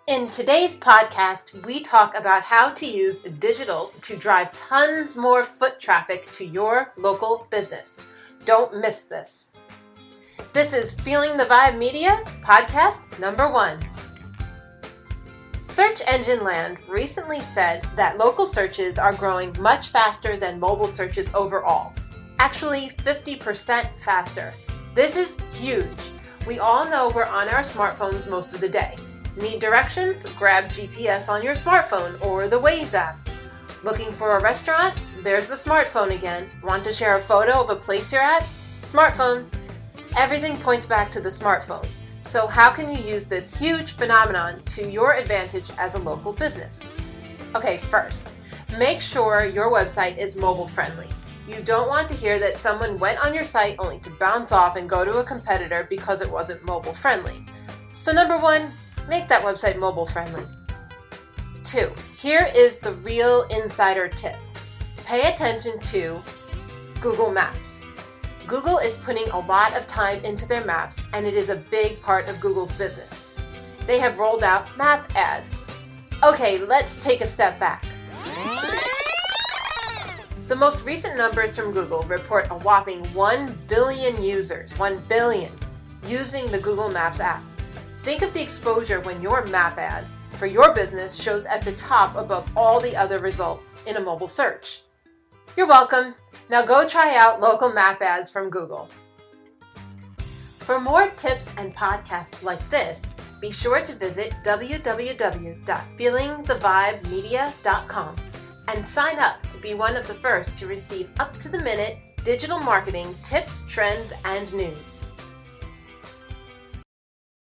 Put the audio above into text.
In today's podcast, we talk about how to use digital to drive tons more foot traffic to your local business. Don't miss this. This is Feeling the Vibe Media, podcast number 1. Search Engine Land recently said that local searches are growing much faster than mobile searches overall. Actually, 50% faster. This is huge. We all know we're on our smartphones most of the day. Need directions? Grab GPS on your smartphone or the Waze app. Looking for a restaurant? There's the smartphone again. Want to share a photo of a place you're at? Smartphone. Everything points back to the smartphone. So how can you use this huge phenomenon to your advantage as a local business? Okay, first, make sure your website is mobile friendly. You don't want to hear that someone went on your site only to bounce off and go to a competitor because it wasn't mobile friendly. So number 1, make that website mobile friendly. 2, here is the real insider tip. Pay attention to Google Maps. Google is putting a lot of time into their maps, and it is a big part of Google's business. They have rolled out map ads. Okay, let's take a step back. The most recent numbers from Google report a whopping 1 billion users, 1 billion, using the Google Maps app. Think of the exposure when your map ad for your business shows at the top above all the other results in a mobile search. You're welcome. Now go try out local map ads from Google. For more tips and podcasts like this, be sure to visit www.feelingthevibemedia.com and sign up to be one of the first to receive up-to-the-minute digital marketing tips, trends, and news.